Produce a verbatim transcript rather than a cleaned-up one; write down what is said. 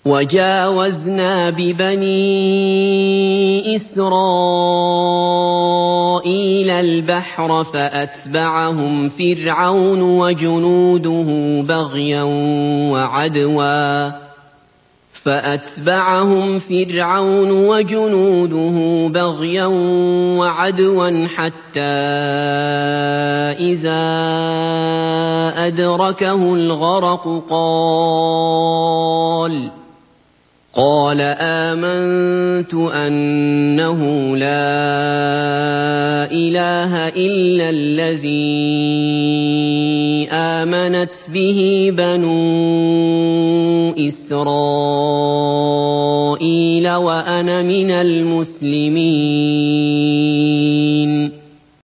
وَجَاوَزْنَا بِبَنِي إِسْرَائِيلَ الْبَحْرَ فَأَتْبَعَهُمْ فِرْعَوْنُ وَجُنُودُهُ بَغْيًا وَعَدْوًا فَأَتْبَعَهُمْ فِرْعَوْنُ وَجُنُودُهُ بَغْيًا وَعَدْوًا حَتَّىٰ إِذَا أَدْرَكَهُ الْغَرَقُ قَالَ قال آمنت أنه لا إله إلا الذي آمنت به بنو إسرائيل وأنا من المسلمين